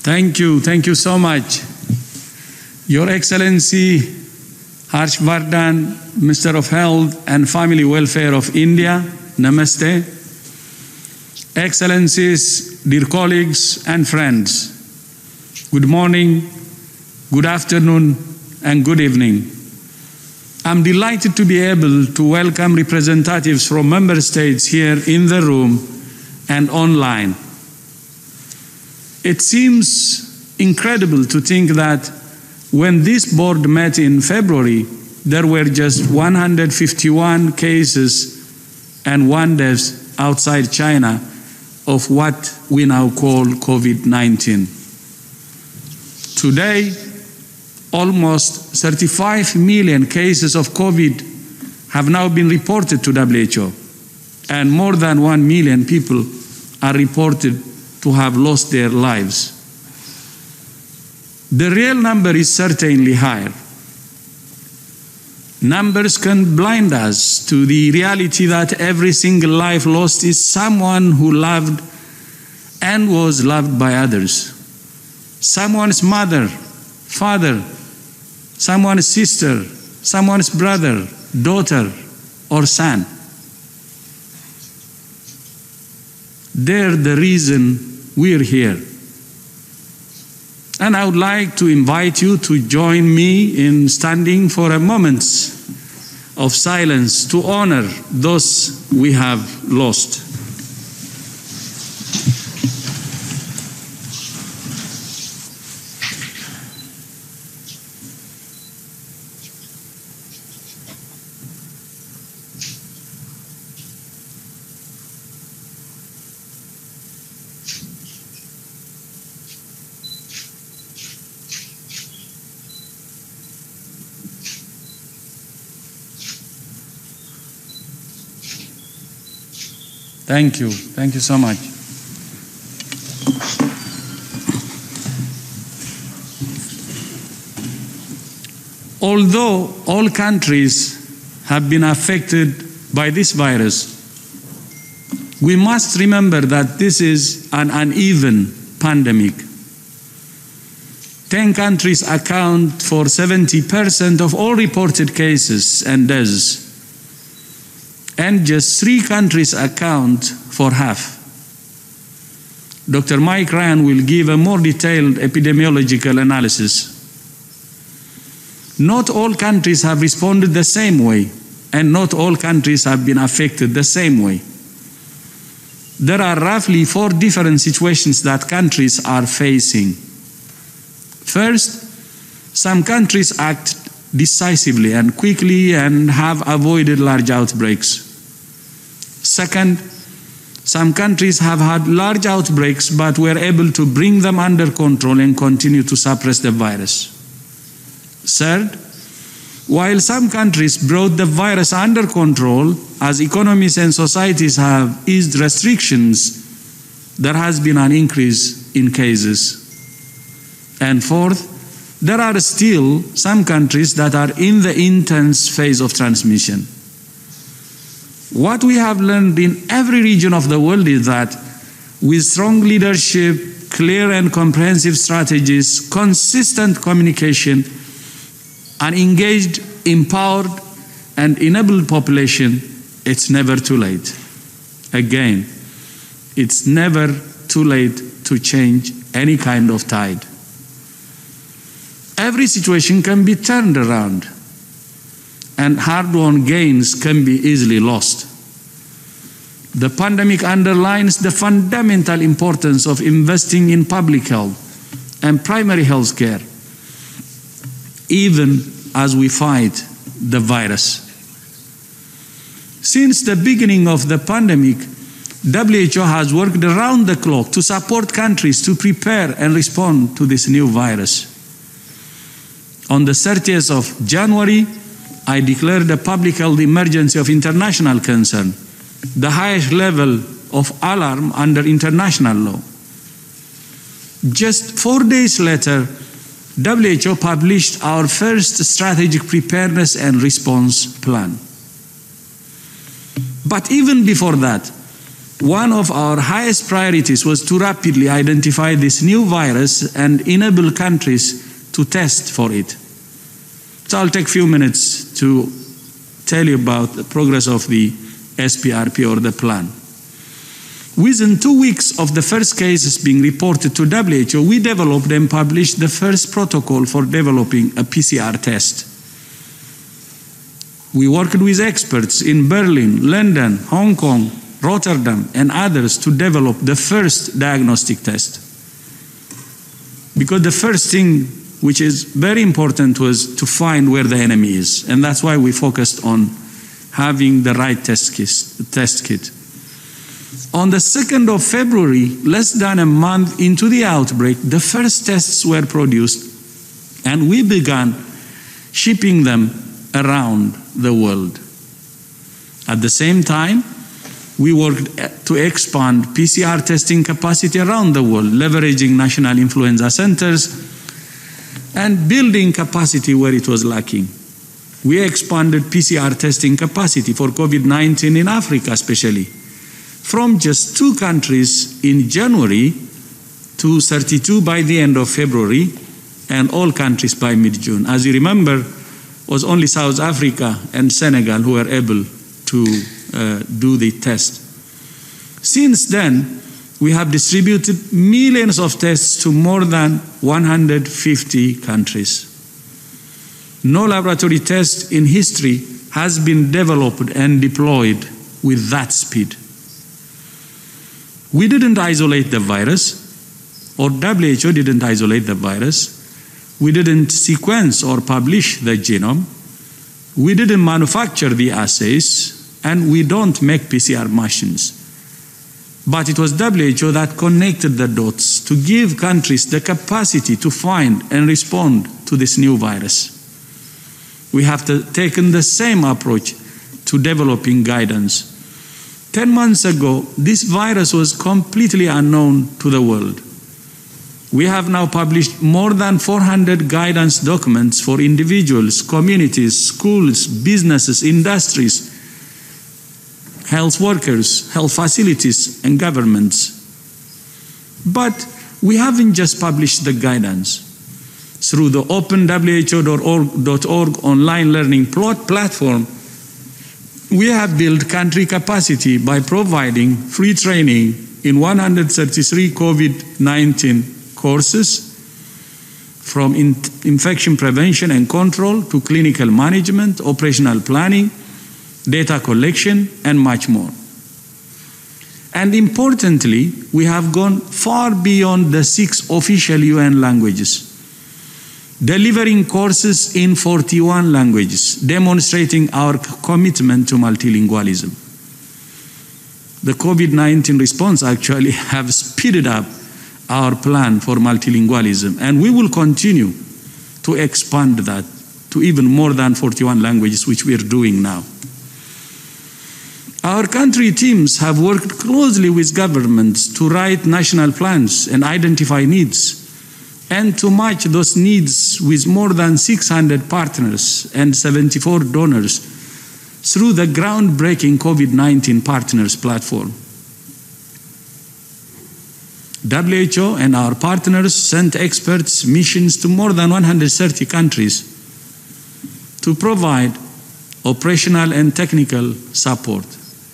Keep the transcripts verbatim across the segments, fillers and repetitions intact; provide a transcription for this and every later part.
Thank you, thank you so much. Your Excellency Harshvardhan, Minister of Health and Family Welfare of India, Namaste. Excellencies, dear colleagues and friends, good morning, good afternoon, and good evening. I'm delighted to be able to welcome representatives from member states here in the room and online. It seems incredible to think that when this board met in February, there were just one hundred fifty-one cases and one death outside China of what we now call COVID nineteen. Today, almost thirty-five million cases of COVID have now been reported to W H O, and more than one million people are reported to have lost their lives. The real number is certainly higher. Numbers can blind us to the reality that every single life lost is someone who loved and was loved by others. Someone's mother, father, someone's sister, someone's brother, daughter, or son. They're the reason we're here. And I would like to invite you to join me in standing for a moment of silence to honor those we have lost. Thank you. Thank you so much. Although all countries have been affected by this virus, we must remember that this is an uneven pandemic. Ten countries account for seventy percent of all reported cases and deaths, and just three countries account for half. Doctor Mike Ryan will give a more detailed epidemiological analysis. Not all countries have responded the same way, and not all countries have been affected the same way. There are roughly four different situations that countries are facing. First, some countries act decisively and quickly and have avoided large outbreaks. Second, some countries have had large outbreaks but were able to bring them under control and continue to suppress the virus. Third, while some countries brought the virus under control as economies and societies have eased restrictions, there has been an increase in cases. And fourth, there are still some countries that are in the intense phase of transmission. What we have learned in every region of the world is that with strong leadership, clear and comprehensive strategies, consistent communication, an engaged, empowered, and enabled population, it's never too late. Again, it's never too late to change any kind of tide. Every situation can be turned around, and hard-won gains can be easily lost. The pandemic underlines the fundamental importance of investing in public health and primary health care, even as we fight the virus. Since the beginning of the pandemic, W H O has worked around the clock to support countries to prepare and respond to this new virus. On the thirtieth of January, I declared a public health emergency of international concern, the highest level of alarm under international law. Just four days later, W H O published our first strategic preparedness and response plan. But even before that, one of our highest priorities was to rapidly identify this new virus and enable countries to test for it. So I'll take a few minutes to tell you about the progress of the S P R P, or the plan. Within two weeks of the first cases being reported to W H O, we developed and published the first protocol for developing a P C R test. We worked with experts in Berlin, London, Hong Kong, Rotterdam, and others to develop the first diagnostic test. Because the first thing which is very important was to find where the enemy is, and that's why we focused on having the right test kit. Test kit. On the second of February, less than a month into the outbreak, the first tests were produced, and we began shipping them around the world. At the same time, we worked to expand P C R testing capacity around the world, leveraging national influenza centers and building capacity where it was lacking. We expanded P C R testing capacity for COVID nineteen in Africa especially, from just two countries in January to thirty-two by the end of February, and all countries by mid-June. As you remember, it was only South Africa and Senegal who were able to uh, do the test. Since then, we have distributed millions of tests to more than one hundred fifty countries. No laboratory test in history has been developed and deployed with that speed. We didn't isolate the virus, or W H O didn't isolate the virus. We didn't sequence or publish the genome. We didn't manufacture the assays, and we don't make P C R machines. But it was W H O that connected the dots to give countries the capacity to find and respond to this new virus. We have to, taken the same approach to developing guidance. Ten months ago, this virus was completely unknown to the world. We have now published more than four hundred guidance documents for individuals, communities, schools, businesses, industries, health workers, health facilities, and governments. But we haven't just published the guidance. Through the open W H O dot org online learning plot platform, we have built country capacity by providing free training in one hundred thirty-three COVID nineteen courses, from in infection prevention and control to clinical management, operational planning, data collection, and much more. And importantly, we have gone far beyond the six official U N languages, delivering courses in forty-one languages, demonstrating our commitment to multilingualism. The COVID nineteen response actually have speeded up our plan for multilingualism, and we will continue to expand that to even more than forty-one languages, which we are doing now. Our country teams have worked closely with governments to write national plans and identify needs, and to match those needs with more than six hundred partners and seventy-four donors through the groundbreaking COVID nineteen Partners platform. W H O and our partners sent experts missions to more than one hundred thirty countries to provide operational and technical support.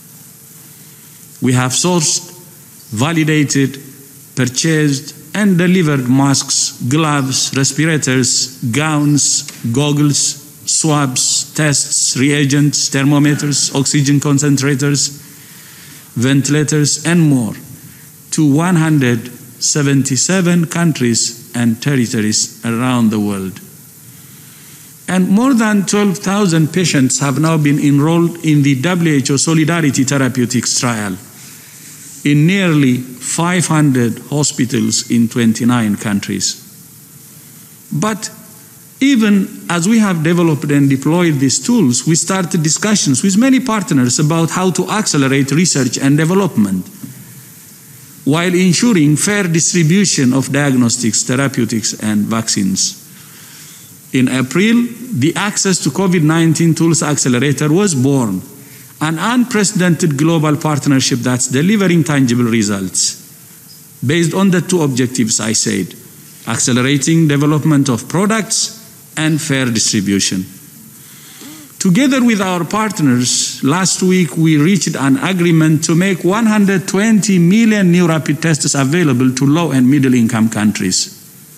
We have sourced, validated, purchased, and delivered masks, gloves, respirators, gowns, goggles, swabs, tests, reagents, thermometers, oxygen concentrators, ventilators, and more to one hundred seventy-seven countries and territories around the world. And more than twelve thousand patients have now been enrolled in the W H O Solidarity Therapeutics trial in nearly five hundred hospitals in twenty-nine countries. But even as we have developed and deployed these tools, we started discussions with many partners about how to accelerate research and development while ensuring fair distribution of diagnostics, therapeutics, and vaccines. In April, the Access to COVID nineteen Tools Accelerator was born an unprecedented global partnership that's delivering tangible results based on the two objectives I said: accelerating development of products and fair distribution. Together with our partners, last week we reached an agreement to make one hundred twenty million new rapid tests available to low and middle income countries.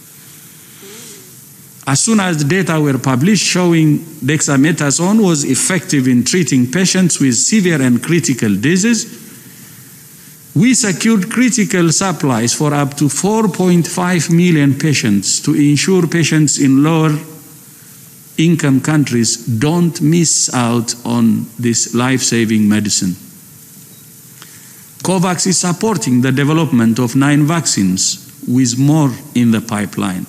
As soon as the data were published showing dexamethasone was effective in treating patients with severe and critical disease, we secured critical supplies for up to four point five million patients to ensure patients in lower income countries don't miss out on this life-saving medicine. COVAX is supporting the development of nine vaccines, with more in the pipeline.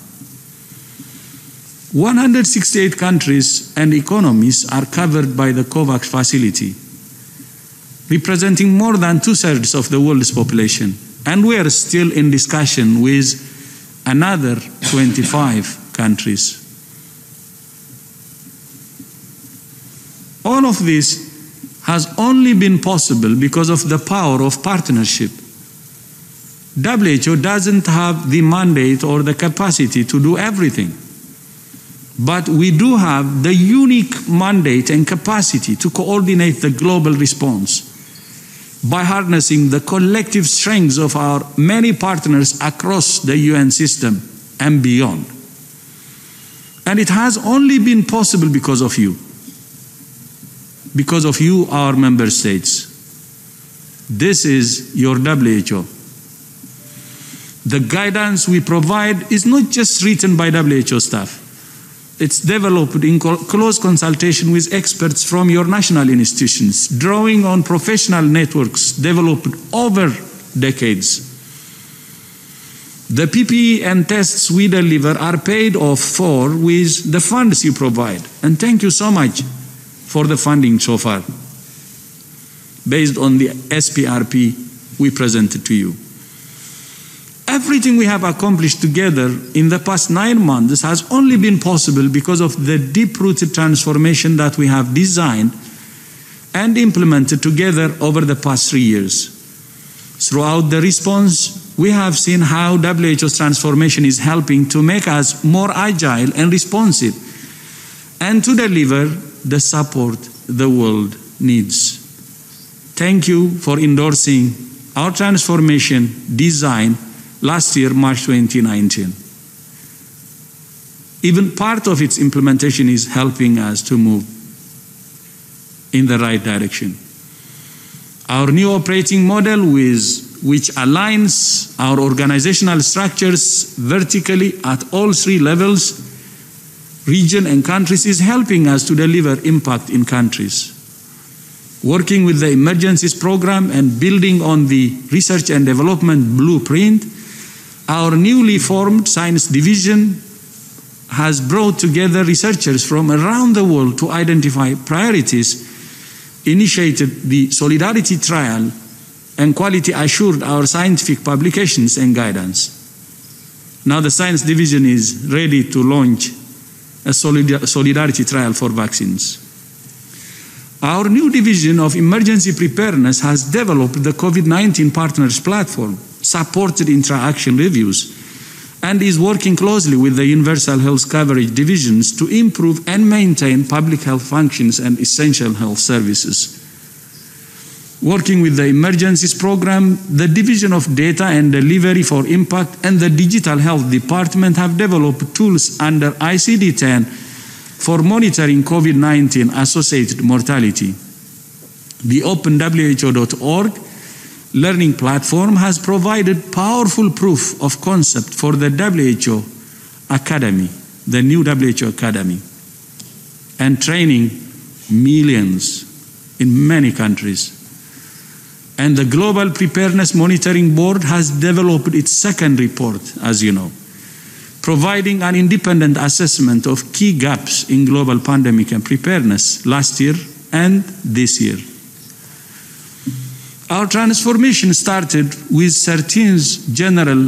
one hundred sixty-eight countries and economies are covered by the COVAX facility, representing more than two-thirds of the world's population, and we are still in discussion with another twenty-five countries. All of this has only been possible because of the power of partnership. W H O doesn't have the mandate or the capacity to do everything, but we do have the unique mandate and capacity to coordinate the global response by harnessing the collective strengths of our many partners across the U N system and beyond. And it has only been possible because of you. Because of you, our member states. This is your W H O. The guidance we provide is not just written by W H O staff. It's developed in close consultation with experts from your national institutions, drawing on professional networks developed over decades. The P P E and tests we deliver are paid off for with the funds you provide. And thank you so much for the funding so far, based on the S P R P we presented to you. Everything we have accomplished together in the past nine months has only been possible because of the deep-rooted transformation that we have designed and implemented together over the past three years. Throughout the response, we have seen how W H O's transformation is helping to make us more agile and responsive and to deliver the support the world needs. Thank you for endorsing our transformation design last year, March twenty nineteen. Even part of its implementation is helping us to move in the right direction. Our new operating model, with, which aligns our organizational structures vertically at all three levels, region and countries, is helping us to deliver impact in countries. Working with the Emergencies Program and building on the Research and Development Blueprint, our newly formed Science Division has brought together researchers from around the world to identify priorities, initiated the Solidarity Trial, and quality assured our scientific publications and guidance. Now the Science Division is ready to launch a solidarity trial for vaccines. Our new division of emergency preparedness has developed the COVID nineteen Partners Platform, supported interaction reviews, and is working closely with the Universal Health Coverage divisions to improve and maintain public health functions and essential health services. Working with the Emergencies Program, the Division of Data and Delivery for Impact and the Digital Health Department have developed tools under I C D ten for monitoring COVID nineteen associated mortality. The Open W H O dot org learning platform has provided powerful proof of concept for the W H O Academy, the new W H O Academy, and training millions in many countries. And the Global Preparedness Monitoring Board has developed its second report, as you know, providing an independent assessment of key gaps in global pandemic and preparedness last year and this year. Our transformation started with thirteenth General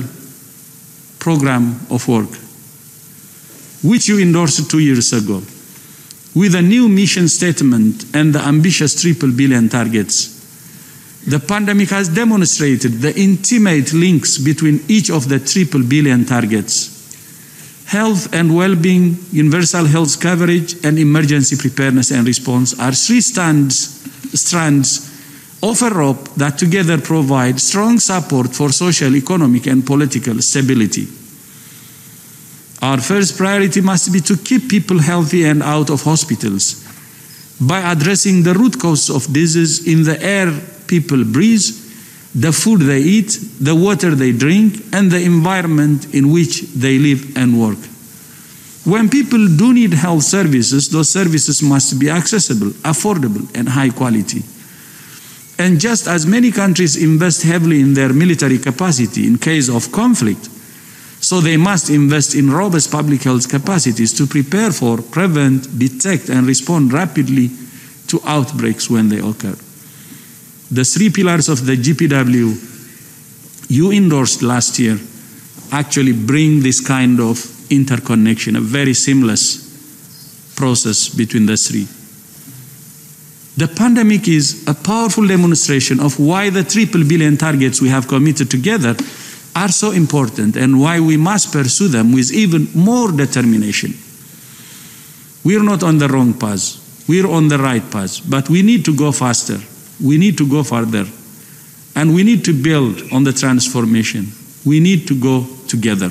Program of Work, which you endorsed two years ago. with a new mission statement and the ambitious triple billion targets. The pandemic has demonstrated the intimate links between each of the triple billion targets. Health and well-being, universal health coverage, and emergency preparedness and response are three strands, strands of a rope that together provide strong support for social, economic, and political stability. Our first priority must be to keep people healthy and out of hospitals by addressing the root causes of disease in the air people breathe, the food they eat, the water they drink, and the environment in which they live and work. When people do need health services, those services must be accessible, affordable, and high quality. And just as many countries invest heavily in their military capacity in case of conflict, so they must invest in robust public health capacities to prepare for, prevent, detect, and respond rapidly to outbreaks when they occur. The three pillars of the G P W you endorsed last year actually bring this kind of interconnection, a very seamless process between the three. The pandemic is a powerful demonstration of why the triple billion targets we have committed together are so important and why we must pursue them with even more determination. We're not on the wrong path. We're on the right path, but we need to go faster. We need to go further. And we need to build on the transformation. We need to go together.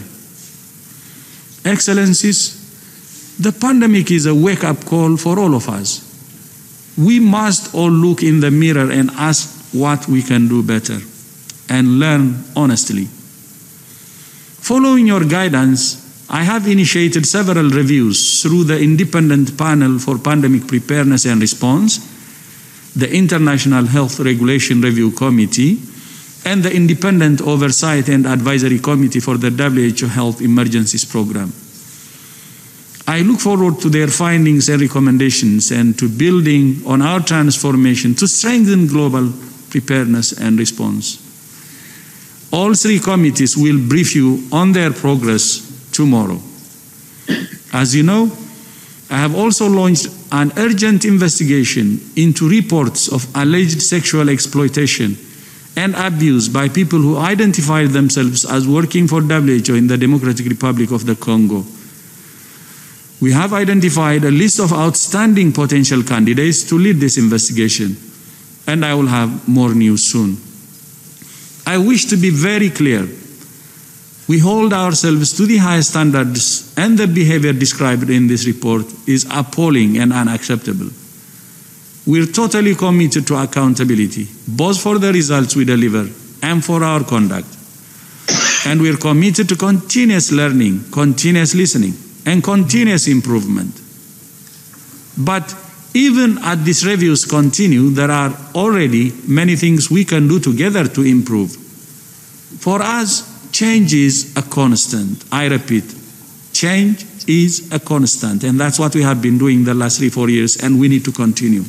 Excellencies, the pandemic is a wake-up call for all of us. We must all look in the mirror and ask what we can do better and learn honestly. Following your guidance, I have initiated several reviews through the Independent Panel for Pandemic Preparedness and Response, the International Health Regulation Review Committee, and the Independent Oversight and Advisory Committee for the W H O Health Emergencies Program. I look forward to their findings and recommendations and to building on our transformation to strengthen global preparedness and response. All three committees will brief you on their progress tomorrow. As you know, I have also launched an urgent investigation into reports of alleged sexual exploitation and abuse by people who identified themselves as working for W H O in the Democratic Republic of the Congo. We have identified a list of outstanding potential candidates to lead this investigation, and I will have more news soon. I wish to be very clear. We hold ourselves to the highest standards, and the behavior described in this report is appalling and unacceptable. We're totally committed to accountability, both for the results we deliver and for our conduct. And we're committed to continuous learning, continuous listening, and continuous improvement. But even as these reviews continue, there are already many things we can do together to improve. For us, change is a constant. I repeat, change is a constant, and that's what we have been doing the last three, four years, and we need to continue.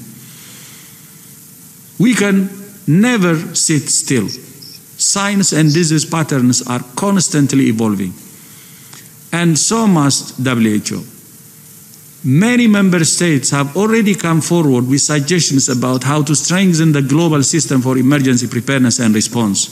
We can never sit still. Science and disease patterns are constantly evolving, and so must W H O. Many member states have already come forward with suggestions about how to strengthen the global system for emergency preparedness and response.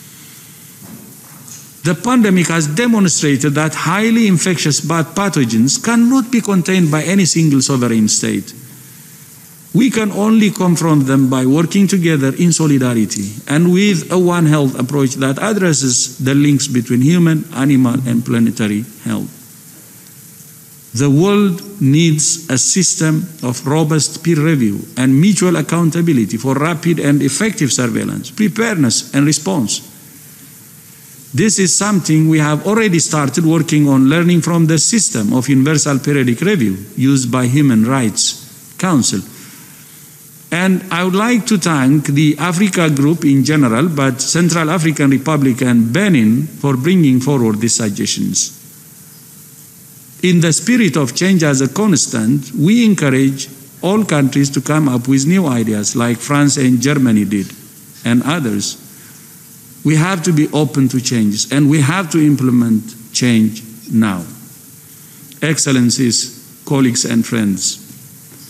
The pandemic has demonstrated that highly infectious pathogens cannot be contained by any single sovereign state. We can only confront them by working together in solidarity and with a One Health approach that addresses the links between human, animal, and planetary health. The world needs a system of robust peer review and mutual accountability for rapid and effective surveillance, preparedness, and response. This is something we have already started working on, learning from the system of universal periodic review used by Human Rights Council. And I would like to thank the Africa Group in general, but Central African Republic and Benin for bringing forward these suggestions. In the spirit of change as a constant, we encourage all countries to come up with new ideas like France and Germany did, and others. We have to be open to changes, and we have to implement change now. Excellencies, colleagues and friends,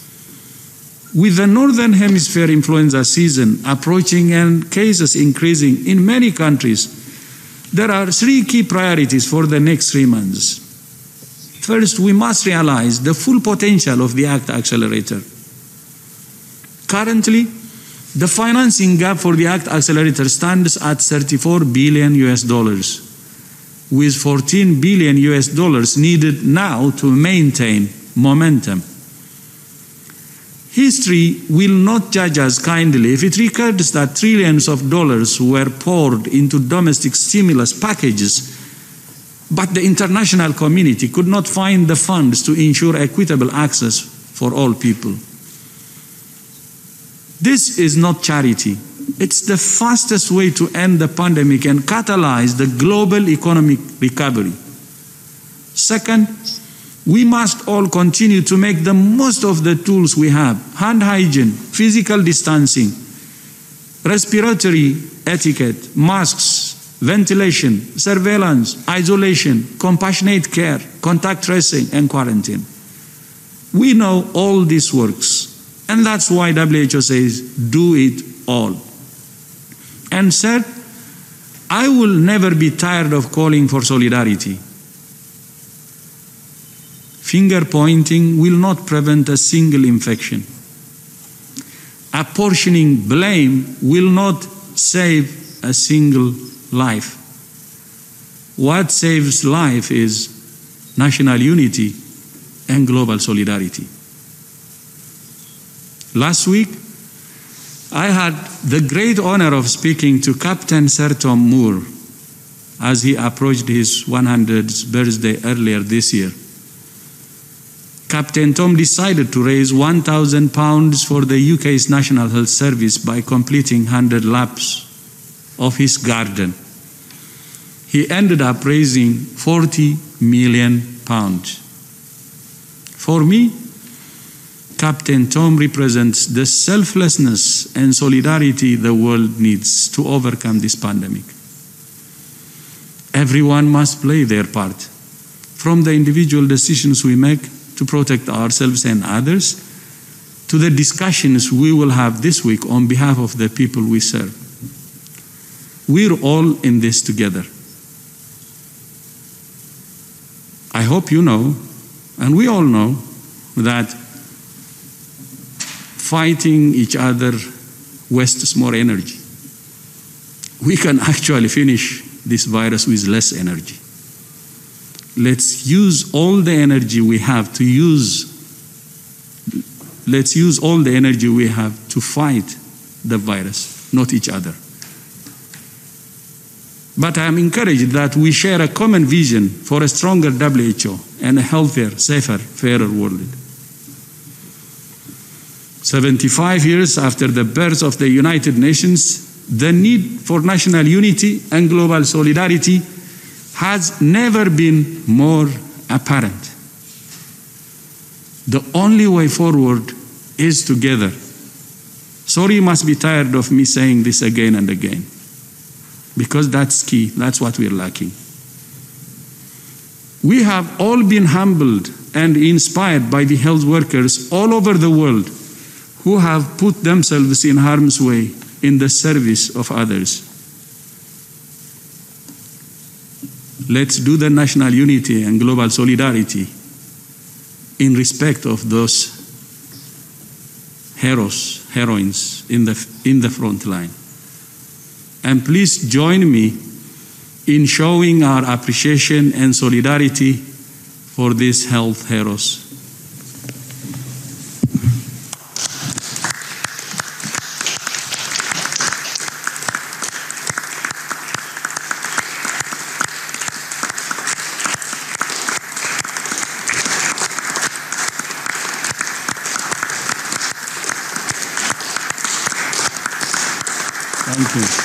With the Northern Hemisphere influenza season approaching and cases increasing in many countries, there are three key priorities for the next three months. First, we must realize the full potential of the ACT Accelerator. Currently, the financing gap for the ACT Accelerator stands at thirty-four billion U S dollars, with fourteen billion U S dollars needed now to maintain momentum. History will not judge us kindly if it records that trillions of dollars were poured into domestic stimulus packages, but the international community could not find the funds to ensure equitable access for all people. This is not charity. It's the fastest way to end the pandemic and catalyze the global economic recovery. Second, we must all continue to make the most of the tools we have: hand hygiene, physical distancing, respiratory etiquette, masks, ventilation, surveillance, isolation, compassionate care, contact tracing, and quarantine. We know all this works, and that's why W H O says, do it all. And third, I will never be tired of calling for solidarity. Finger pointing will not prevent a single infection. Apportioning blame will not save a single life. What saves life is national unity and global solidarity. Last week, I had the great honor of speaking to Captain Sir Tom Moore as he approached his one hundredth birthday earlier this year. Captain Tom decided to raise one thousand pounds for the U K's National Health Service by completing one hundred laps of his garden. He ended up raising forty million pounds. For me, Captain Tom represents the selflessness and solidarity the world needs to overcome this pandemic. Everyone must play their part, from the individual decisions we make to protect ourselves and others, to the discussions we will have this week on behalf of the people we serve. We're all in this together. I hope you know, and we all know, that fighting each other wastes more energy. We can actually finish this virus with less energy. Let's use all the energy we have to use, let's use all the energy we have to fight the virus, not each other. But I am encouraged that we share a common vision for a stronger W H O and a healthier, safer, fairer world. seventy-five years after the birth of the United Nations, the need for national unity and global solidarity has never been more apparent. The only way forward is together. Sorry you must be tired of me saying this again and again, because that's key, that's what we're lacking. We have all been humbled and inspired by the health workers all over the world who have put themselves in harm's way in the service of others. Let's do the national unity and global solidarity in respect of those heroes, heroines in the, in the front line. And please join me in showing our appreciation and solidarity for these health heroes. Thank you.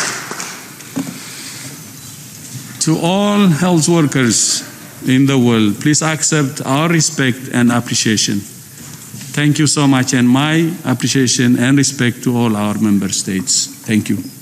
To all health workers in the world, please accept our respect and appreciation. Thank you so much, and my appreciation and respect to all our member states. Thank you.